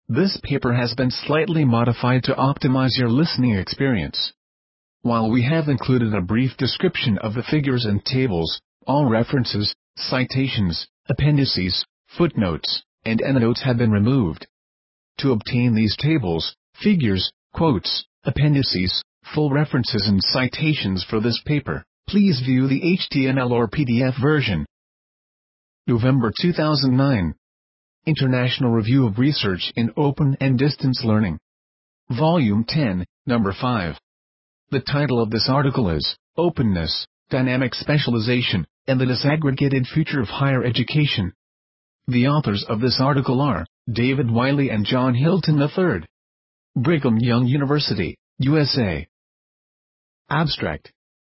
This paper has been slightly modified to optimize your listening experience. While we have included a brief description of the figures and tables, all references, citations, appendices, footnotes, and endnotes have been removed. To obtain these tables, figures, quotes, appendices, full references and citations for this paper, please view the HTML or PDF version. November 2009. International Review of Research in Open and Distance Learning. Volume 10, Number 5. The title of this article is, Openness, Dynamic Specialization, and the Disaggregated Future of Higher Education. The authors of this article are, David Wiley and John Hilton III. Brigham Young University, USA. Abstract.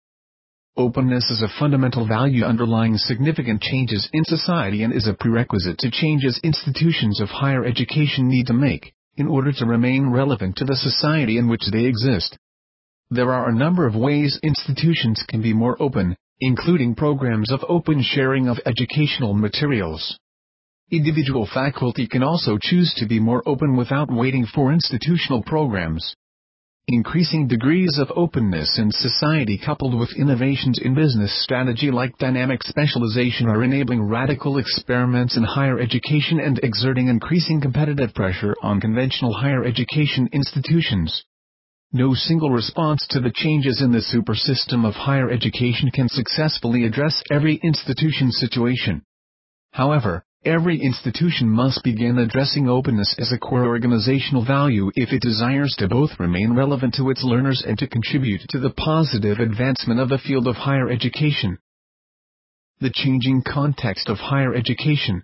Openness is a fundamental value underlying significant changes in society and is a prerequisite to changes institutions of higher education need to make, in order to remain relevant to the society in which they exist. There are a number of ways institutions can be more open, including programs of open sharing of educational materials. Individual faculty can also choose to be more open without waiting for institutional programs. Increasing degrees of openness in society coupled with innovations in business strategy like dynamic specialization are enabling radical experiments in higher education and exerting increasing competitive pressure on conventional higher education institutions. No single response to the changes in the super system of higher education can successfully address every institution's situation. However, every institution must begin addressing openness as a core organizational value if it desires to both remain relevant to its learners and to contribute to the positive advancement of the field of higher education. The changing context of higher education.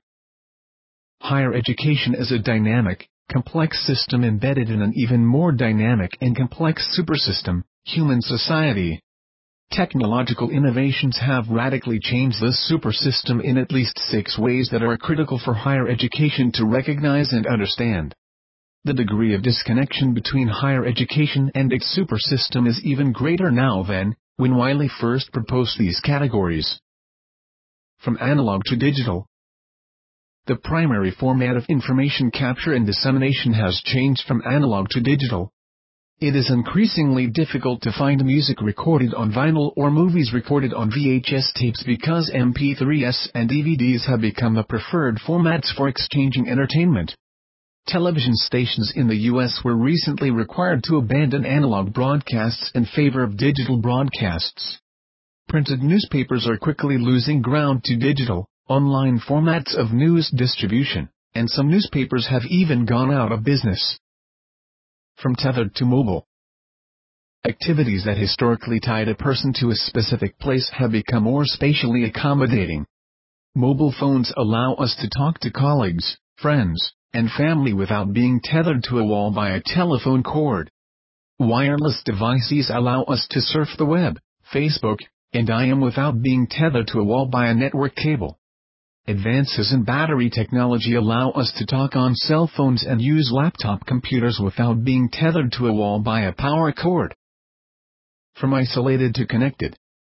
Higher education is a dynamic, complex system embedded in an even more dynamic and complex supersystem, human society. Technological innovations have radically changed this supersystem in at least 6 ways that are critical for higher education to recognize and understand. The degree of disconnection between higher education and its supersystem is even greater now than when Wiley first proposed these categories. From analog to digital. The primary format of information capture and dissemination has changed from analog to digital. It is increasingly difficult to find music recorded on vinyl or movies recorded on VHS tapes because MP3s and DVDs have become the preferred formats for exchanging entertainment. Television stations in the U.S. were recently required to abandon analog broadcasts in favor of digital broadcasts. Printed newspapers are quickly losing ground to digital, online formats of news distribution, and some newspapers have even gone out of business. From tethered to mobile. Activities that historically tied a person to a specific place have become more spatially accommodating. Mobile phones allow us to talk to colleagues, friends, and family without being tethered to a wall by a telephone cord. Wireless devices allow us to surf the web, Facebook, and IM without being tethered to a wall by a network cable. Advances in battery technology allow us to talk on cell phones and use laptop computers without being tethered to a wall by a power cord. From isolated to connected.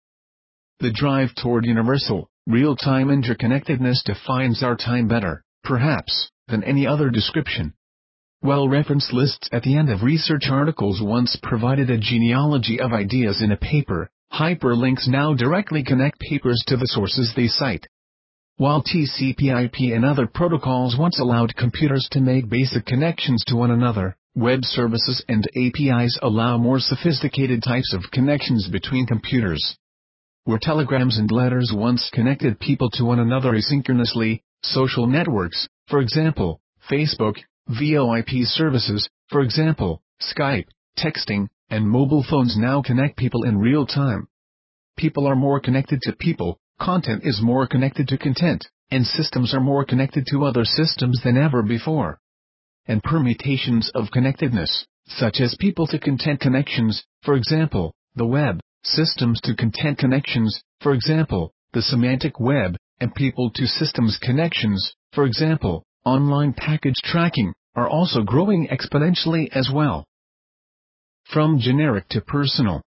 The drive toward universal, real-time interconnectedness defines our time better, perhaps, than any other description. Well-referenced lists at the end of research articles once provided a genealogy of ideas in a paper. Hyperlinks now directly connect papers to the sources they cite. While TCP/IP and other protocols once allowed computers to make basic connections to one another, web services and APIs allow more sophisticated types of connections between computers. Where telegrams and letters once connected people to one another asynchronously, social networks, for example, Facebook, VoIP services, for example, Skype, texting, and mobile phones now connect people in real time. People are more connected to people. Content is more connected to content, and systems are more connected to other systems than ever before. And permutations of connectedness, such as people-to-content connections, for example, the web, systems to content connections, for example, the semantic web, and people-to-systems connections, for example, online package tracking, are also growing exponentially as well. From generic to personal.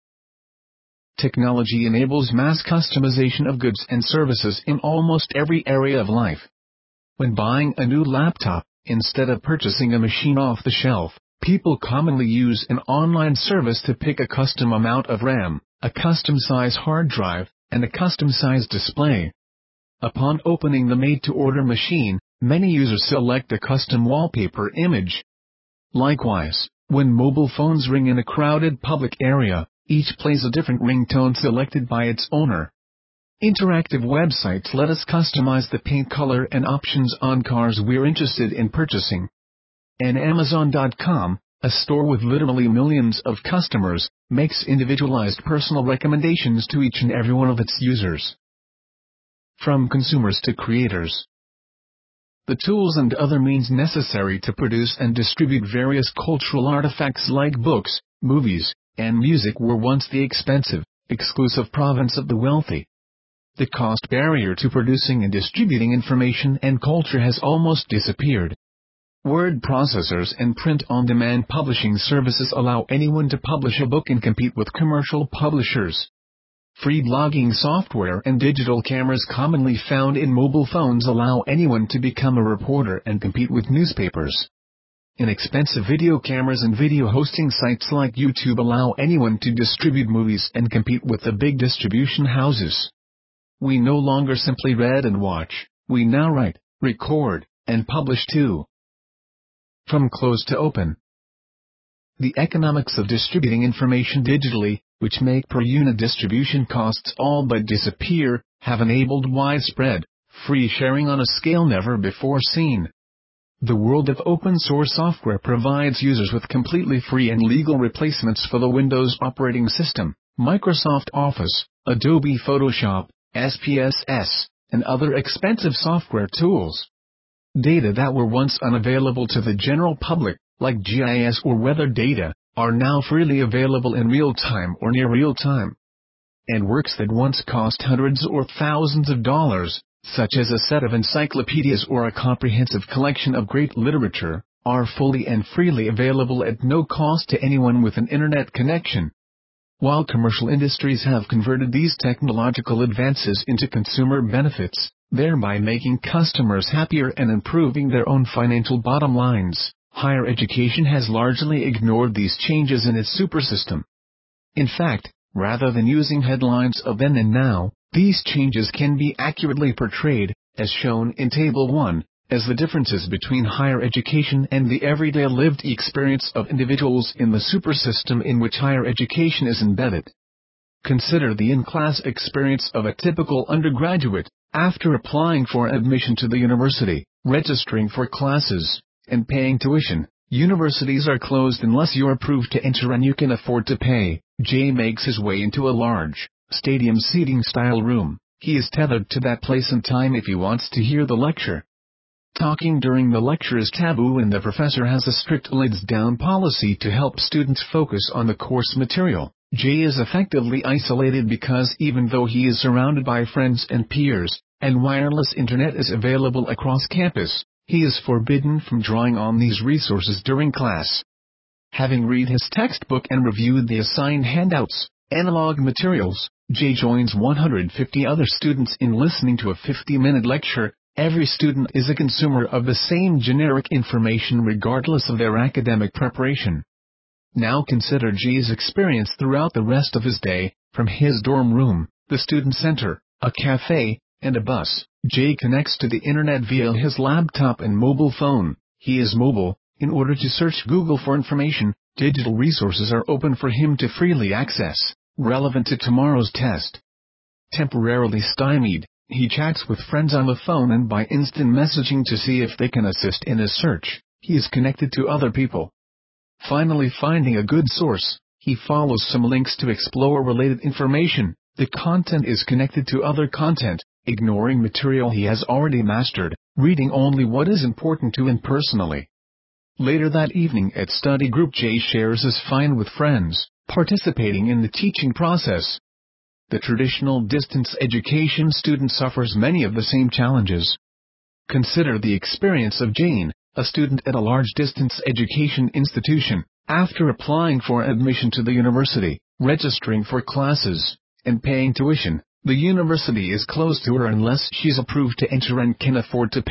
Technology enables mass customization of goods and services in almost every area of life. When buying a new laptop, Instead of purchasing a machine off the shelf, people commonly use an online service to pick a custom amount of RAM, a custom size hard drive, and a custom size display. Upon opening the made-to-order machine, many users select a custom wallpaper image. Likewise, when mobile phones ring in a crowded public area, each plays a different ringtone selected by its owner. Interactive websites let us customize the paint color and options on cars we're interested in purchasing. And Amazon.com, a store with literally millions of customers, makes individualized personal recommendations to each and every one of its users. From consumers to creators. The tools and other means necessary to produce and distribute various cultural artifacts like books, movies, and music were once the expensive, exclusive province of the wealthy. The cost barrier to producing and distributing information and culture has almost disappeared. Word processors and print-on-demand publishing services allow anyone to publish a book and compete with commercial publishers. Free blogging software and digital cameras commonly found in mobile phones allow anyone to become a reporter and compete with newspapers. Inexpensive video cameras and video hosting sites like YouTube allow anyone to distribute movies and compete with the big distribution houses. We no longer simply read and watch, we now write, record, and publish too. From closed to open. The economics of distributing information digitally, which make per unit distribution costs all but disappear, have enabled widespread, free sharing on a scale never before seen. The world of open-source software provides users with completely free and legal replacements for the Windows operating system, Microsoft Office, Adobe Photoshop, SPSS, and other expensive software tools. Data that were once unavailable to the general public, like GIS or weather data, are now freely available in real time or near real time. And works that once cost hundreds or thousands of dollars, such as a set of encyclopedias or a comprehensive collection of great literature, are fully and freely available at no cost to anyone with an internet connection. While commercial industries have converted these technological advances into consumer benefits, thereby making customers happier and improving their own financial bottom lines, higher education has largely ignored these changes in its supersystem. In fact, rather than using headlines of then and now, these changes can be accurately portrayed, as shown in Table 1, as the differences between higher education and the everyday lived experience of individuals in the supersystem in which higher education is embedded. Consider the in-class experience of a typical undergraduate, after applying for admission to the university, registering for classes, and paying tuition. Universities are closed unless you're approved to enter and you can afford to pay. Jay makes his way into a large, stadium seating-style room. He is tethered to that place and time if he wants to hear the lecture. Talking during the lecture is taboo and the professor has a strict lids-down policy to help students focus on the course material. Jay is effectively isolated because even though he is surrounded by friends and peers, and wireless internet is available across campus, he is forbidden from drawing on these resources during class. Having read his textbook and reviewed the assigned handouts, analog materials, Jay joins 150 other students in listening to a 50-minute lecture. Every student is a consumer of the same generic information regardless of their academic preparation. Now consider Jay's experience throughout the rest of his day, from his dorm room, the student center, a cafe, and a bus. Jay connects to the internet via his laptop and mobile phone. He is mobile. In order to search Google for information, digital resources are open for him to freely access, relevant to tomorrow's test. Temporarily stymied, he chats with friends on the phone and by instant messaging to see if they can assist in his search. He is connected to other people. Finally, finding a good source, he follows some links to explore related information. The content is connected to other content, ignoring material he has already mastered, reading only what is important to him personally. Later that evening at study group, Jay shares his find with friends, participating in the teaching process. The traditional distance education student suffers many of the same challenges. Consider the experience of Jane, a student at a large distance education institution. After applying for admission to the university, registering for classes, and paying tuition, the university is closed to her unless she's approved to enter and can afford to pay.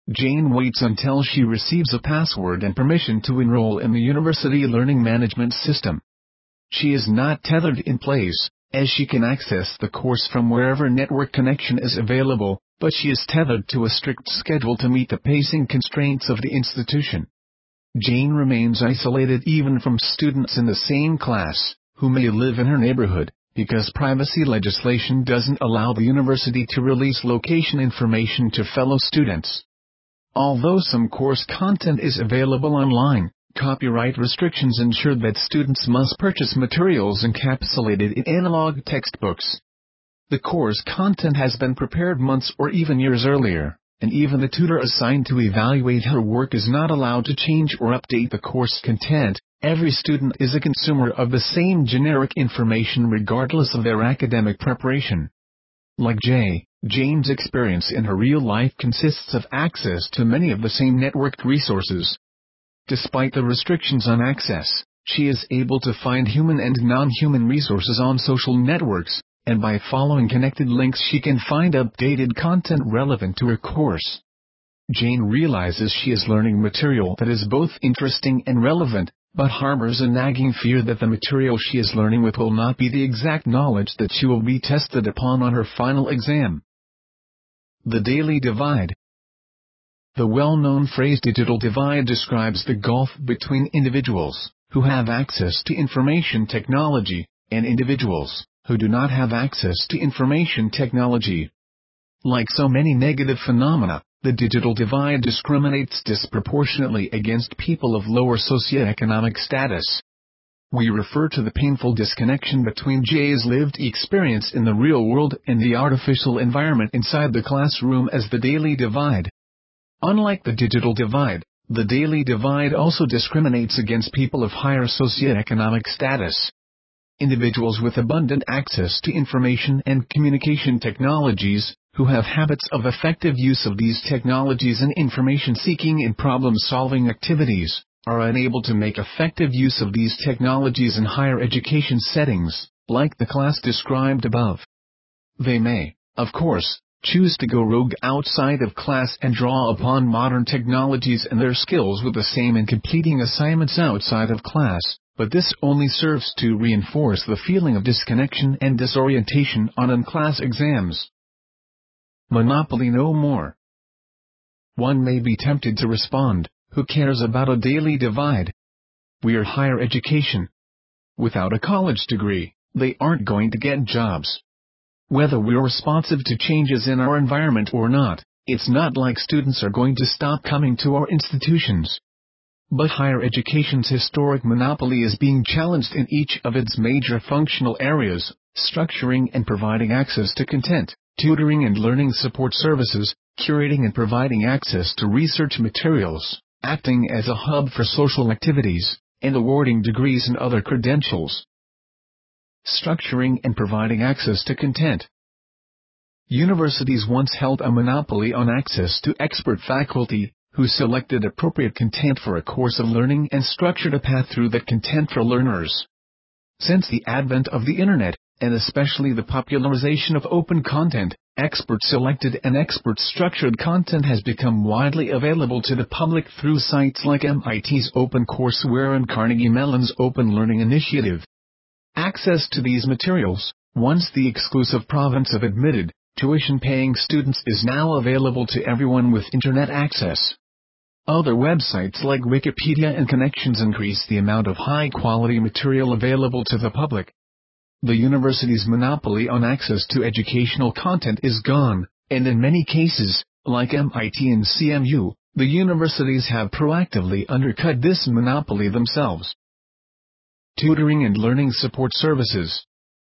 Jane waits until she receives a password and permission to enroll in the university learning management system. She is not tethered in place, as she can access the course from wherever network connection is available, but she is tethered to a strict schedule to meet the pacing constraints of the institution. Jane remains isolated even from students in the same class, who may live in her neighborhood, because privacy legislation doesn't allow the university to release location information to fellow students. Although some course content is available online, copyright restrictions ensure that students must purchase materials encapsulated in analog textbooks. The course content has been prepared months or even years earlier, and even the tutor assigned to evaluate her work is not allowed to change or update the course content. Every student is a consumer of the same generic information regardless of their academic preparation. Like Jane's experience in her real life consists of access to many of the same networked resources. Despite the restrictions on access, she is able to find human and non-human resources on social networks, and by following connected links she can find updated content relevant to her course. Jane realizes she is learning material that is both interesting and relevant, but harbors a nagging fear that the material she is learning with will not be the exact knowledge that she will be tested upon on her final exam. The Daily Divide. The well-known phrase digital divide describes the gulf between individuals who have access to information technology and individuals who do not have access to information technology. Like so many negative phenomena, the digital divide discriminates disproportionately against people of lower socioeconomic status. We refer to the painful disconnection between Jay's lived experience in the real world and the artificial environment inside the classroom as the daily divide. Unlike the digital divide, the daily divide also discriminates against people of higher socioeconomic status. Individuals with abundant access to information and communication technologies, who have habits of effective use of these technologies and information-seeking and problem-solving activities, are unable to make effective use of these technologies in higher education settings, like the class described above. They may, of course, choose to go rogue outside of class and draw upon modern technologies and their skills with the same in completing assignments outside of class, but this only serves to reinforce the feeling of disconnection and disorientation on in-class exams. Monopoly no more. One may be tempted to respond, who cares about a daily divide? We're higher education. Without a college degree, they aren't going to get jobs. Whether we're responsive to changes in our environment or not, it's not like students are going to stop coming to our institutions. But higher education's historic monopoly is being challenged in each of its major functional areas: structuring and providing access to content, tutoring and learning support services, curating and providing access to research materials, acting as a hub for social activities, and awarding degrees and other credentials. Structuring and providing access to content. Universities once held a monopoly on access to expert faculty, who selected appropriate content for a course of learning and structured a path through that content for learners. Since the advent of the Internet, and especially the popularization of open content, expert-selected and expert-structured content has become widely available to the public through sites like MIT's OpenCourseWare and Carnegie Mellon's Open Learning Initiative. Access to these materials, once the exclusive province of admitted, tuition-paying students, is now available to everyone with Internet access. Other websites like Wikipedia and Connections increase the amount of high-quality material available to the public. The university's monopoly on access to educational content is gone, and in many cases, like MIT and CMU, the universities have proactively undercut this monopoly themselves. Tutoring and learning support services.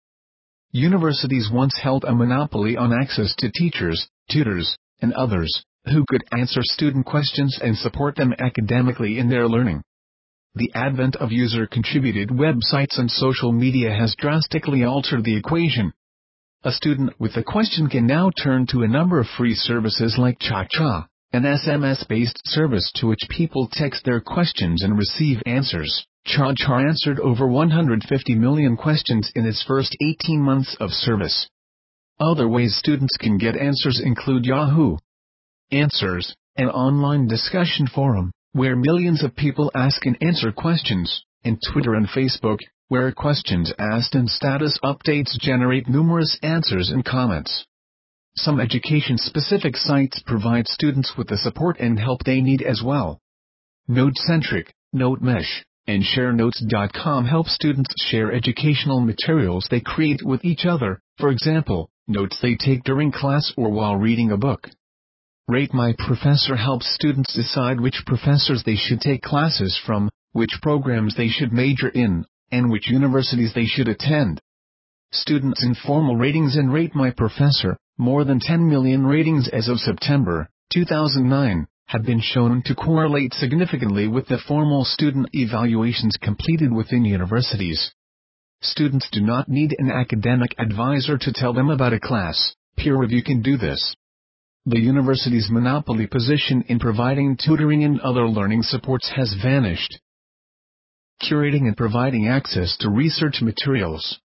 Universities once held a monopoly on access to teachers, tutors, and others, who could answer student questions and support them academically in their learning. The advent of user-contributed websites and social media has drastically altered the equation. A student with a question can now turn to a number of free services like Cha-Cha, an SMS-based service to which people text their questions and receive answers. Cha-Cha answered over 150 million questions in its first 18 months of service. Other ways students can get answers include Yahoo Answers, an online discussion forum, where millions of people ask and answer questions, and Twitter and Facebook, where questions asked and status updates generate numerous answers and comments. Some education-specific sites provide students with the support and help they need as well. NodeCentric, NoteMesh, and ShareNotes.com help students share educational materials they create with each other, for example, notes they take during class or while reading a book. Rate My Professor helps students decide which professors they should take classes from, which programs they should major in, and which universities they should attend. Students' informal ratings in Rate My Professor, more than 10 million ratings as of September 2009, have been shown to correlate significantly with the formal student evaluations completed within universities. Students do not need an academic advisor to tell them about a class. Peer review can do this. The university's monopoly position in providing tutoring and other learning supports has vanished. Curating and providing access to research materials.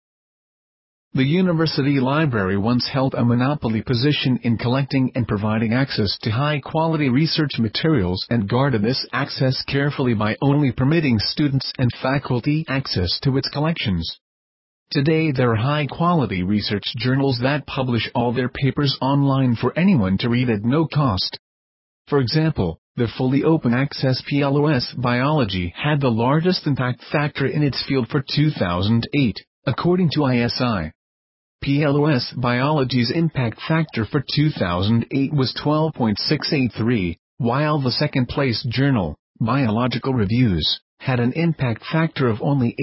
The university library once held a monopoly position in collecting and providing access to high-quality research materials and guarded this access carefully by only permitting students and faculty access to its collections. Today there are high-quality research journals that publish all their papers online for anyone to read at no cost. For example, the fully open-access PLOS Biology had the largest impact factor in its field for 2008, according to ISI. PLOS Biology's impact factor for 2008 was 12.683, while the second-place journal, Biological Reviews, had an impact factor of only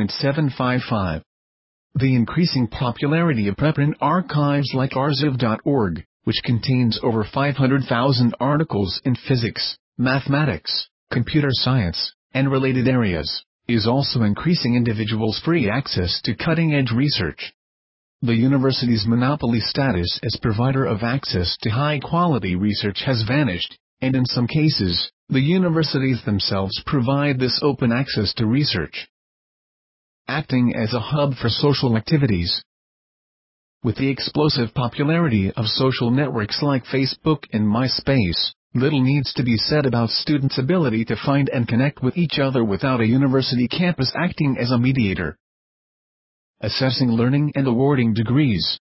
8.755. The increasing popularity of preprint archives like arXiv.org, which contains over 500,000 articles in physics, mathematics, computer science, and related areas, is also increasing individuals' free access to cutting-edge research. The university's monopoly status as provider of access to high-quality research has vanished, and in some cases, the universities themselves provide this open access to research. Acting as a hub for social activities. With the explosive popularity of social networks like Facebook and MySpace, little needs to be said about students' ability to find and connect with each other without a university campus acting as a mediator. Assessing learning and awarding degrees.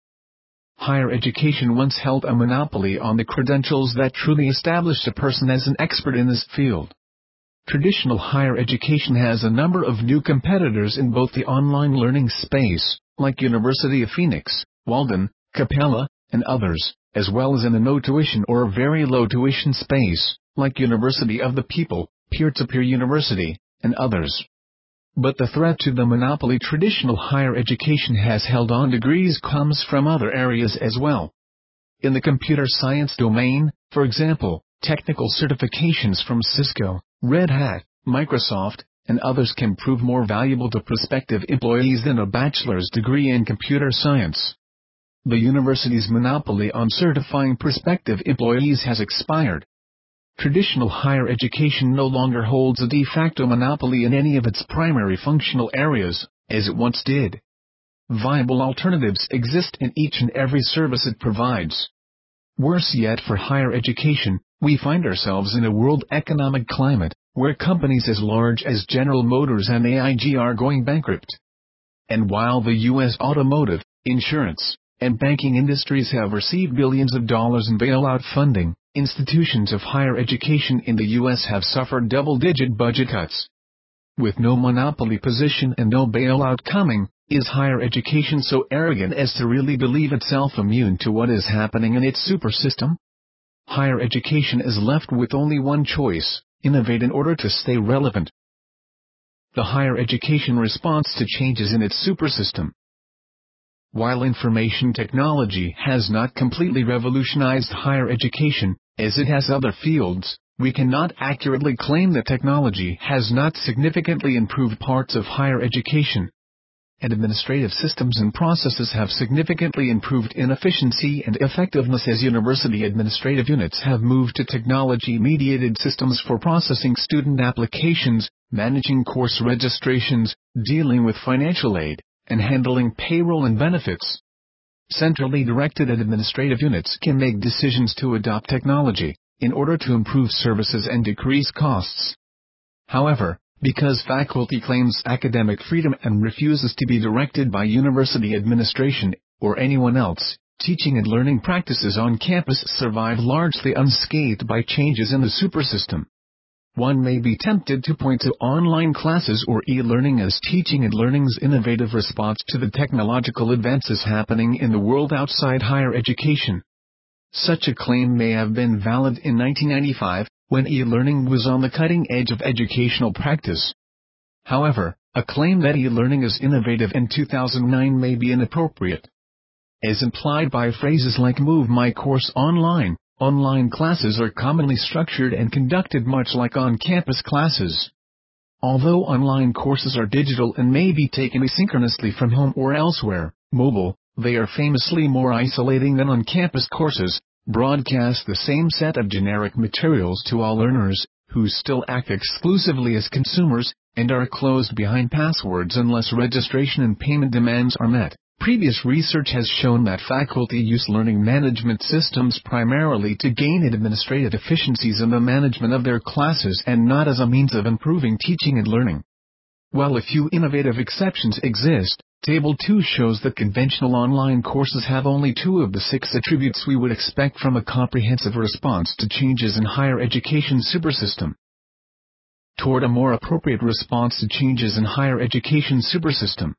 Higher education once held a monopoly on the credentials that truly established a person as an expert in this field. Traditional higher education has a number of new competitors in both the online learning space, like University of Phoenix, Walden, Capella, and others, as well as in the no-tuition or very low-tuition space, like University of the People, Peer-to-Peer University, and others. But the threat to the monopoly traditional higher education has held on degrees comes from other areas as well. In the computer science domain, for example, technical certifications from Cisco, Red Hat, Microsoft, and others can prove more valuable to prospective employees than a bachelor's degree in computer science. The university's monopoly on certifying prospective employees has expired. Traditional higher education no longer holds a de facto monopoly in any of its primary functional areas, as it once did. Viable alternatives exist in each and every service it provides. Worse yet, for higher education, we find ourselves in a world economic climate, where companies as large as General Motors and AIG are going bankrupt. And while the U.S. automotive, insurance, and banking industries have received billions of dollars in bailout funding, institutions of higher education in the U.S. have suffered double-digit budget cuts. With no monopoly position and no bailout coming, is higher education so arrogant as to really believe itself immune to what is happening in its super system? Higher education is left with only one choice: innovate in order to stay relevant. The higher education response to changes in its super system. While information technology has not completely revolutionized higher education, as it has other fields, we cannot accurately claim that technology has not significantly improved parts of higher education. And administrative systems and processes have significantly improved in efficiency and effectiveness as university administrative units have moved to technology-mediated systems for processing student applications, managing course registrations, dealing with financial aid, and handling payroll and benefits. Centrally directed administrative units can make decisions to adopt technology, in order to improve services and decrease costs. However, because faculty claims academic freedom and refuses to be directed by university administration, or anyone else, teaching and learning practices on campus survive largely unscathed by changes in the supersystem. One may be tempted to point to online classes or e-learning as teaching and learning's innovative response to the technological advances happening in the world outside higher education. Such a claim may have been valid in 1995, when e-learning was on the cutting edge of educational practice. However, a claim that e-learning is innovative in 2009 may be inappropriate. As implied by phrases like "move my course online," online classes are commonly structured and conducted much like on-campus classes. Although online courses are digital and may be taken asynchronously from home or elsewhere, mobile, they are famously more isolating than on-campus courses, broadcast the same set of generic materials to all learners, who still act exclusively as consumers, and are closed behind passwords unless registration and payment demands are met. Previous research has shown that faculty use learning management systems primarily to gain administrative efficiencies in the management of their classes and not as a means of improving teaching and learning. While a few innovative exceptions exist, Table 2 shows that conventional online courses have only 2 of the 6 attributes we would expect from a comprehensive response to changes in higher education supersystem. Toward a more appropriate response to changes in higher education supersystem.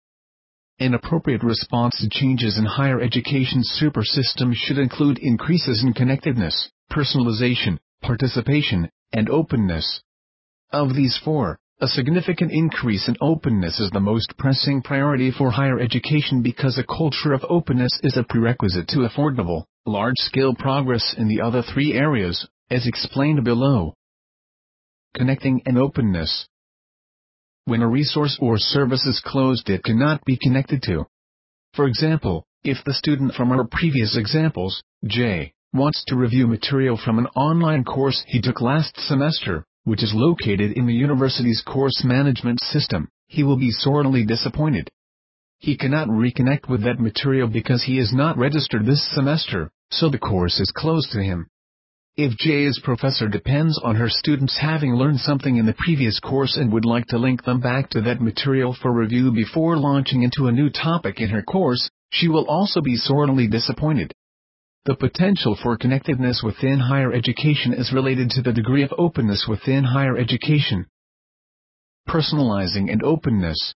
An appropriate response to changes in higher education supersystem should include increases in connectedness, personalization, participation, and openness. Of these 4, a significant increase in openness is the most pressing priority for higher education because a culture of openness is a prerequisite to affordable, large-scale progress in the other 3 areas, as explained below. Connecting and openness. When a resource or service is closed, it cannot be connected to. For example, if the student from our previous examples, J, wants to review material from an online course he took last semester, which is located in the university's course management system, he will be sorely disappointed. He cannot reconnect with that material because he is not registered this semester, so the course is closed to him. If J's professor depends on her students having learned something in the previous course and would like to link them back to that material for review before launching into a new topic in her course, she will also be sorely disappointed. The potential for connectedness within higher education is related to the degree of openness within higher education. Personalizing and openness.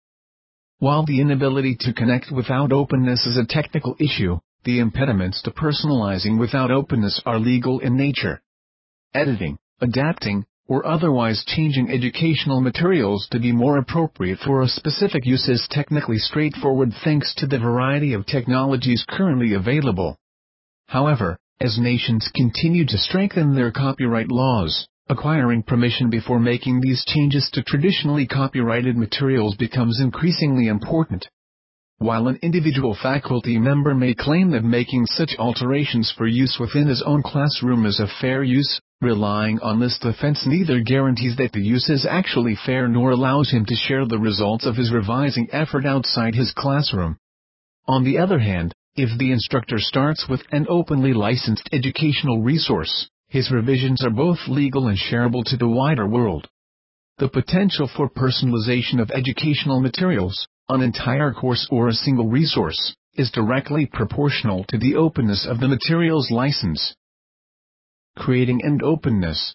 While the inability to connect without openness is a technical issue, the impediments to personalizing without openness are legal in nature. Editing, adapting, or otherwise changing educational materials to be more appropriate for a specific use is technically straightforward thanks to the variety of technologies currently available. However, as nations continue to strengthen their copyright laws, acquiring permission before making these changes to traditionally copyrighted materials becomes increasingly important. While an individual faculty member may claim that making such alterations for use within his own classroom is a fair use, relying on this defense neither guarantees that the use is actually fair nor allows him to share the results of his revising effort outside his classroom. On the other hand, if the instructor starts with an openly licensed educational resource, his revisions are both legal and shareable to the wider world. The potential for personalization of educational materials, an entire course or a single resource, is directly proportional to the openness of the material's license. Creating and openness.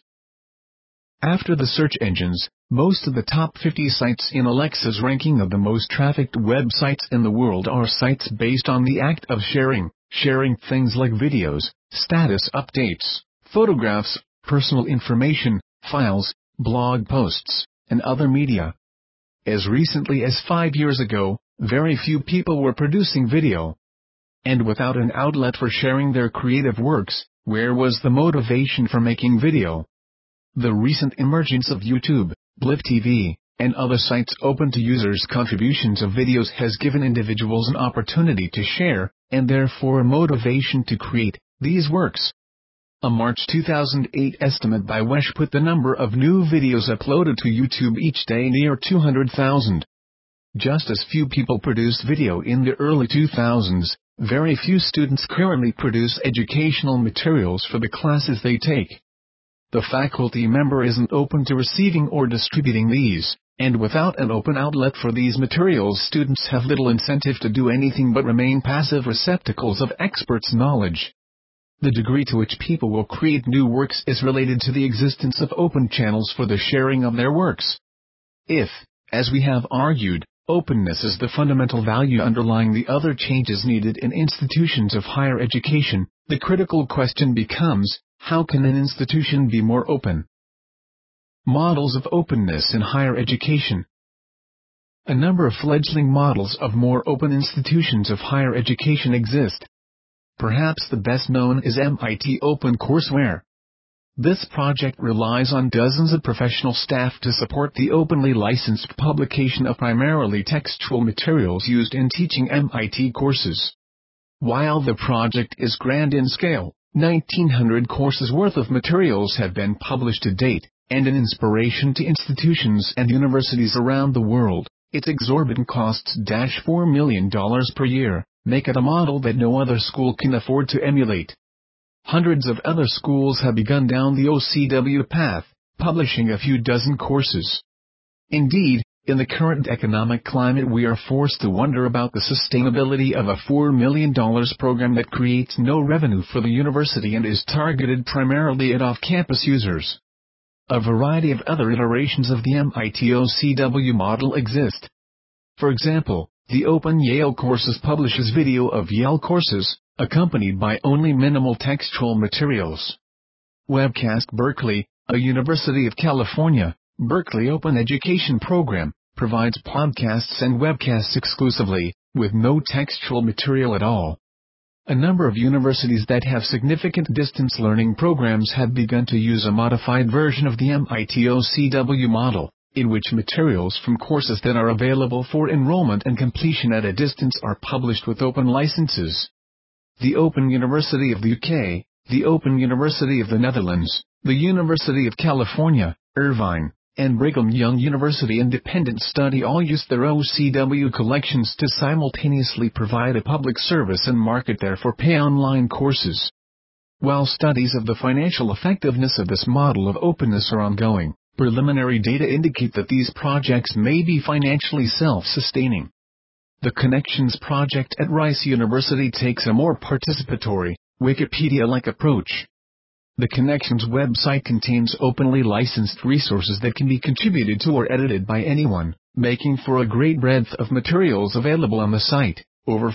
After the search engines, most of the top 50 sites in Alexa's ranking of the most trafficked websites in the world are sites based on the act of sharing things like videos, status updates, photographs, personal information, files, blog posts, and other media. As recently as 5 years ago, very few people were producing video. And without an outlet for sharing their creative works, where was the motivation for making video? The recent emergence of YouTube, Blip TV, and other sites open to users' contributions of videos has given individuals an opportunity to share, and therefore a motivation to create, these works. A March 2008 estimate by Wesh put the number of new videos uploaded to YouTube each day near 200,000. Just as few people produced video in the early 2000s, Very few students currently produce educational materials for the classes they take. The faculty member isn't open to receiving or distributing these, and without an open outlet for these materials, students have little incentive to do anything but remain passive receptacles of experts' knowledge. The degree to which people will create new works is related to the existence of open channels for the sharing of their works. If, as we have argued, openness is the fundamental value underlying the other changes needed in institutions of higher education, the critical question becomes, how can an institution be more open? Models of openness in higher education. A number of fledgling models of more open institutions of higher education exist. Perhaps the best known is MIT OpenCourseWare. This project relies on dozens of professional staff to support the openly licensed publication of primarily textual materials used in teaching MIT courses. While the project is grand in scale, 1,900 courses worth of materials have been published to date, and an inspiration to institutions and universities around the world, its exorbitant costs $4 million per year, make it a model that no other school can afford to emulate. Hundreds of other schools have begun down the OCW path, publishing a few dozen courses. Indeed, in the current economic climate, we are forced to wonder about the sustainability of a $4 million program that creates no revenue for the university and is targeted primarily at off-campus users. A variety of other iterations of the MIT OCW model exist. For example, the Open Yale Courses publishes video of Yale courses, accompanied by only minimal textual materials. Webcast Berkeley, a University of California, Berkeley Open Education program, provides podcasts and webcasts exclusively, with no textual material at all. A number of universities that have significant distance learning programs have begun to use a modified version of the MIT OCW model, in which materials from courses that are available for enrollment and completion at a distance are published with open licenses. The Open University of the UK, the Open University of the Netherlands, the University of California, Irvine, and Brigham Young University Independent Study all use their OCW collections to simultaneously provide a public service and market their for-pay online courses. While studies of the financial effectiveness of this model of openness are ongoing, preliminary data indicate that these projects may be financially self-sustaining. The Connections project at Rice University takes a more participatory, Wikipedia-like approach. The Connections website contains openly licensed resources that can be contributed to or edited by anyone, making for a great breadth of materials available on the site. Over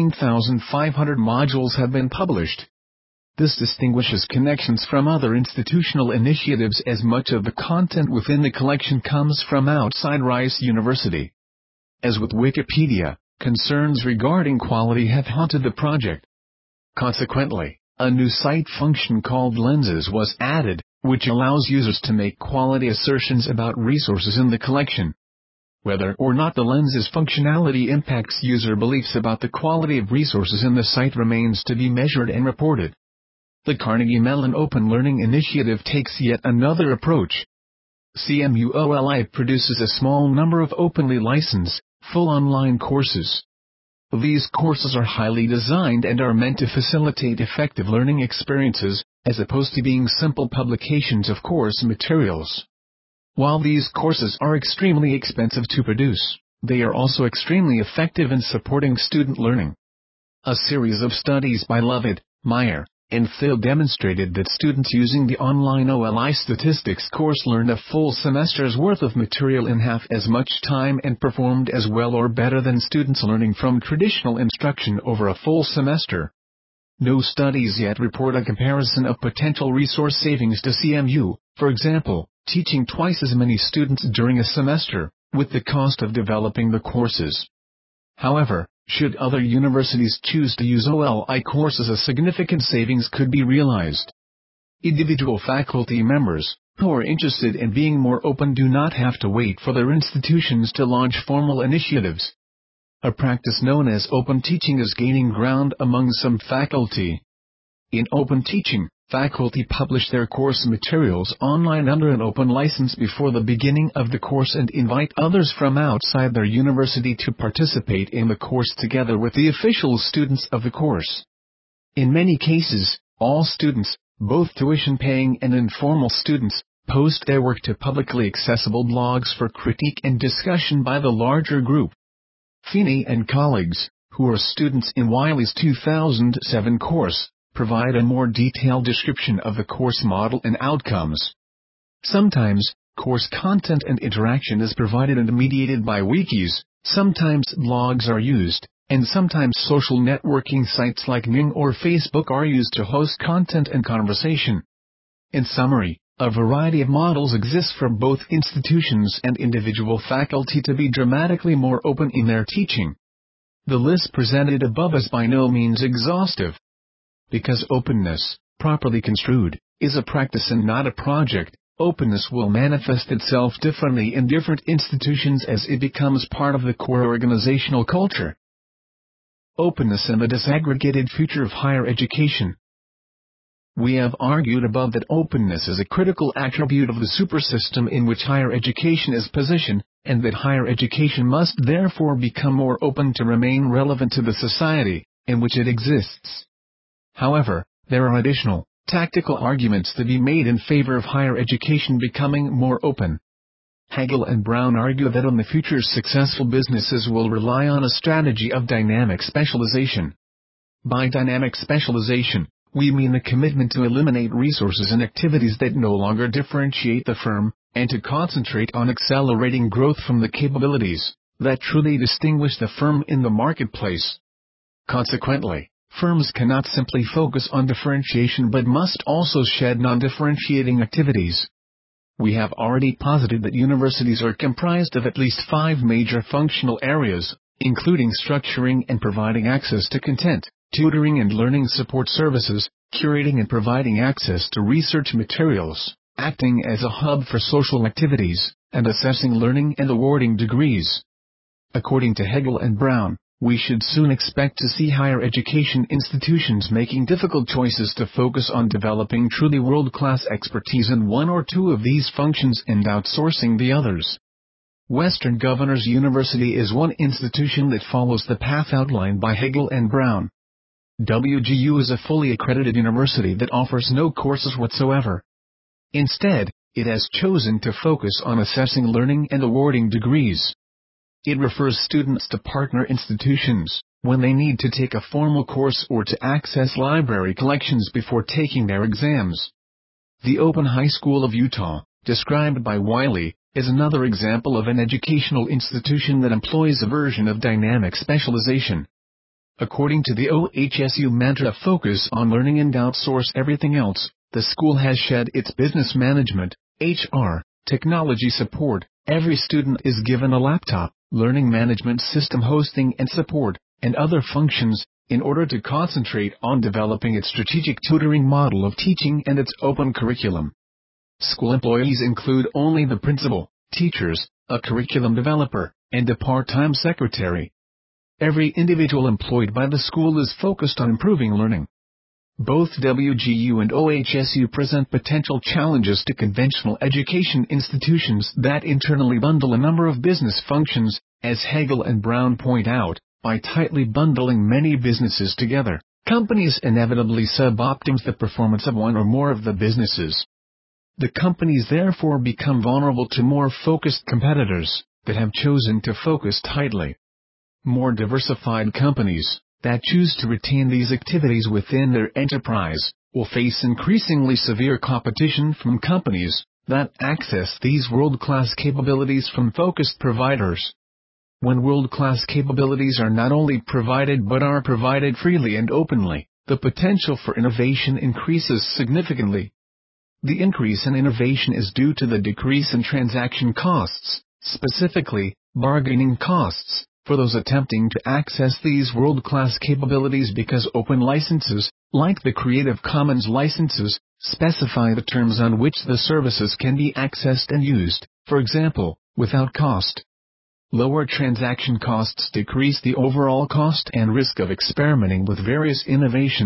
14,500 modules have been published. This distinguishes Connections from other institutional initiatives, as much of the content within the collection comes from outside Rice University. As with Wikipedia, concerns regarding quality have haunted the project. Consequently, a new site function called Lenses was added, which allows users to make quality assertions about resources in the collection. Whether or not the Lenses functionality impacts user beliefs about the quality of resources in the site remains to be measured and reported. The Carnegie Mellon Open Learning Initiative takes yet another approach. CMU-OLI produces a small number of openly licensed, full online courses. These courses are highly designed and are meant to facilitate effective learning experiences, as opposed to being simple publications of course materials. While these courses are extremely expensive to produce, they are also extremely effective in supporting student learning. A series of studies by Lovett, Meyer, and Thiel demonstrated that students using the online OLI statistics course learned a full semester's worth of material in half as much time and performed as well or better than students learning from traditional instruction over a full semester. No studies yet report a comparison of potential resource savings to CMU, for example, teaching twice as many students during a semester, with the cost of developing the courses. However, should other universities choose to use OLI courses, a significant savings could be realized. Individual faculty members, who are interested in being more open, do not have to wait for their institutions to launch formal initiatives. A practice known as open teaching is gaining ground among some faculty. In open teaching, Faculty publish their course materials online under an open license before the beginning of the course and invite others from outside their university to participate in the course together with the official students of the course. In many cases, all students, both tuition-paying and informal students, post their work to publicly accessible blogs for critique and discussion by the larger group. Feeney and colleagues, who are students in Wiley's 2007 course, provide a more detailed description of the course model and outcomes. Sometimes, course content and interaction is provided and mediated by wikis, sometimes blogs are used, and sometimes social networking sites like Ning or Facebook are used to host content and conversation. In summary, a variety of models exist for both institutions and individual faculty to be dramatically more open in their teaching. The list presented above is by no means exhaustive. Because openness, properly construed, is a practice and not a project, openness will manifest itself differently in different institutions as it becomes part of the core organizational culture. Openness and the disaggregated future of higher education. We have argued above that openness is a critical attribute of the supersystem in which higher education is positioned, and that higher education must therefore become more open to remain relevant to the society in which it exists. However, there are additional, tactical arguments to be made in favor of higher education becoming more open. Hagel and Brown argue that in the future successful businesses will rely on a strategy of dynamic specialization. By dynamic specialization, we mean the commitment to eliminate resources and activities that no longer differentiate the firm, and to concentrate on accelerating growth from the capabilities that truly distinguish the firm in the marketplace. Consequently, firms cannot simply focus on differentiation but must also shed non-differentiating activities. We have already posited that universities are comprised of at least 5 major functional areas, including structuring and providing access to content, tutoring and learning support services, curating and providing access to research materials, acting as a hub for social activities, and assessing learning and awarding degrees. According to Hegel and Brown, we should soon expect to see higher education institutions making difficult choices to focus on developing truly world-class expertise in one or two of these functions and outsourcing the others. Western Governors University is one institution that follows the path outlined by Hegel and Brown. WGU is a fully accredited university that offers no courses whatsoever. Instead, it has chosen to focus on assessing learning and awarding degrees. It refers students to partner institutions when they need to take a formal course or to access library collections before taking their exams. The Open High School of Utah, described by Wiley, is another example of an educational institution that employs a version of dynamic specialization. According to the OHSU mantra "Focus on learning and outsource everything else," the school has shed its business management, HR, technology support. Every student is given a laptop, learning management system hosting and support, and other functions, in order to concentrate on developing its strategic tutoring model of teaching and its open curriculum. School employees include only the principal, teachers, a curriculum developer, and a part-time secretary. Every individual employed by the school is focused on improving learning. Both WGU and OHSU present potential challenges to conventional education institutions that internally bundle a number of business functions, as Hegel and Brown point out. By tightly bundling many businesses together, companies inevitably sub-optimize the performance of one or more of the businesses. The companies therefore become vulnerable to more focused competitors that have chosen to focus tightly. More diversified companies that choose to retain these activities within their enterprise will face increasingly severe competition from companies that access these world-class capabilities from focused providers. When world-class capabilities are not only provided but are provided freely and openly, the potential for innovation increases significantly. The increase in innovation is due to the decrease in transaction costs, specifically, bargaining costs, for those attempting to access these world-class capabilities because open licenses, like the Creative Commons licenses, specify the terms on which the services can be accessed and used, for example, without cost. Lower transaction costs decrease the overall cost and risk of experimenting with various innovations,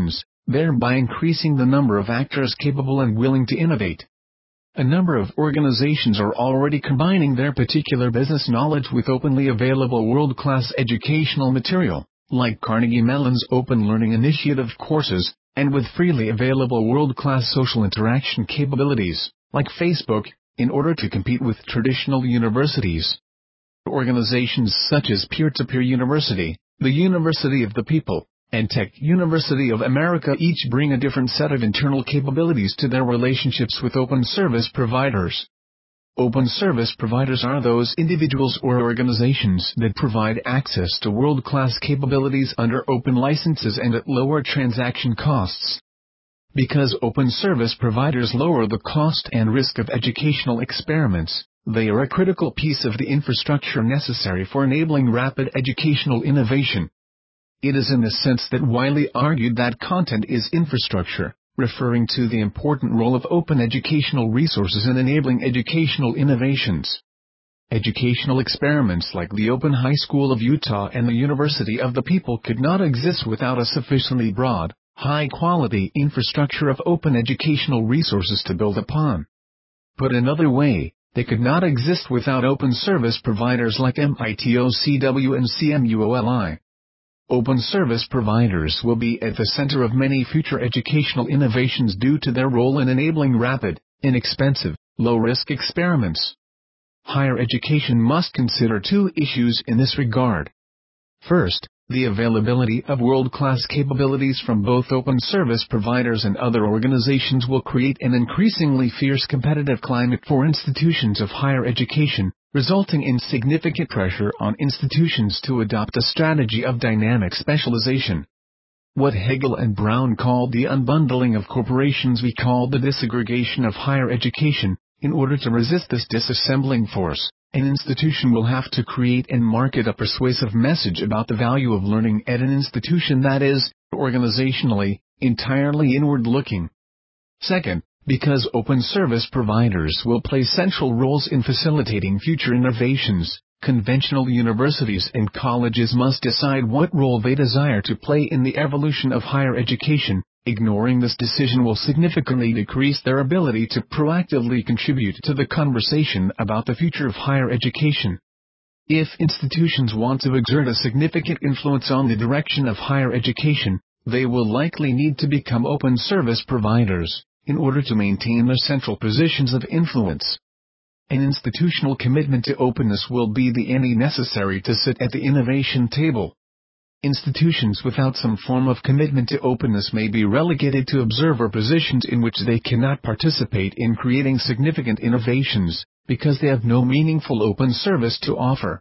thereby increasing the number of actors capable and willing to innovate. A number of organizations are already combining their particular business knowledge with openly available world-class educational material, like Carnegie Mellon's Open Learning Initiative courses, and with freely available world-class social interaction capabilities, like Facebook, in order to compete with traditional universities. Organizations such as Peer-to-Peer University, the University of the People, and Tech University of America each bring a different set of internal capabilities to their relationships with open service providers. Open service providers are those individuals or organizations that provide access to world-class capabilities under open licenses and at lower transaction costs. Because open service providers lower the cost and risk of educational experiments, they are a critical piece of the infrastructure necessary for enabling rapid educational innovation. It is in this sense that Wiley argued that content is infrastructure, referring to the important role of open educational resources in enabling educational innovations. Educational experiments like the Open High School of Utah and the University of the People could not exist without a sufficiently broad, high-quality infrastructure of open educational resources to build upon. Put another way, they could not exist without open service providers like MIT OCW and CMUOLI. Open service providers will be at the center of many future educational innovations due to their role in enabling rapid, inexpensive, low-risk experiments. Higher education must consider two issues in this regard. First, the availability of world-class capabilities from both open service providers and other organizations will create an increasingly fierce competitive climate for institutions of higher education, resulting in significant pressure on institutions to adopt a strategy of dynamic specialization. What Hegel and Brown called the unbundling of corporations we call the disaggregation of higher education. In order to resist this disassembling force, an institution will have to create and market a persuasive message about the value of learning at an institution that is, organizationally, entirely inward-looking. Second, because open service providers will play central roles in facilitating future innovations, conventional universities and colleges must decide what role they desire to play in the evolution of higher education. Ignoring this decision will significantly decrease their ability to proactively contribute to the conversation about the future of higher education. If institutions want to exert a significant influence on the direction of higher education, they will likely need to become open service providers, in order to maintain their central positions of influence. An institutional commitment to openness will be the ante necessary to sit at the innovation table. Institutions without some form of commitment to openness may be relegated to observer positions in which they cannot participate in creating significant innovations, because they have no meaningful open service to offer.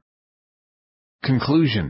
Conclusion.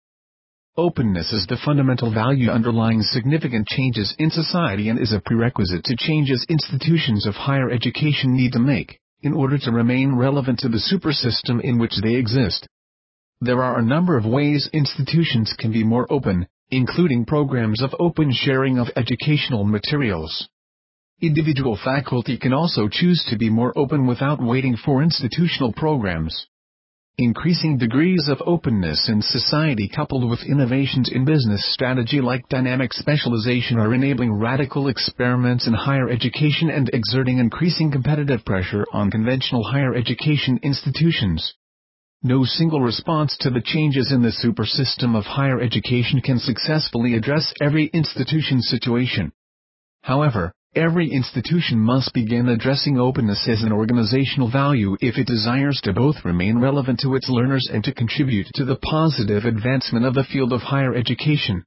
Openness is the fundamental value underlying significant changes in society and is a prerequisite to changes institutions of higher education need to make, in order to remain relevant to the supersystem in which they exist. There are a number of ways institutions can be more open, including programs of open sharing of educational materials. Individual faculty can also choose to be more open without waiting for institutional programs. Increasing degrees of openness in society coupled with innovations in business strategy like dynamic specialization are enabling radical experiments in higher education and exerting increasing competitive pressure on conventional higher education institutions. No single response to the changes in the supersystem of higher education can successfully address every institution's situation. However, every institution must begin addressing openness as an organizational value if it desires to both remain relevant to its learners and to contribute to the positive advancement of the field of higher education.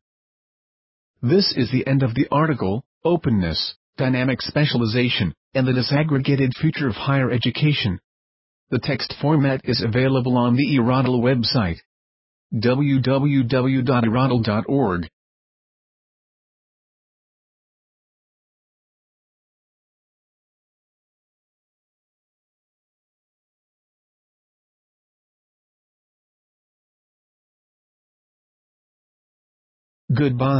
This is the end of the article, Openness, Dynamic Specialization, and the Disaggregated Future of Higher Education. The text format is available on the eRoddle website. www.eroddle.org. Goodbye.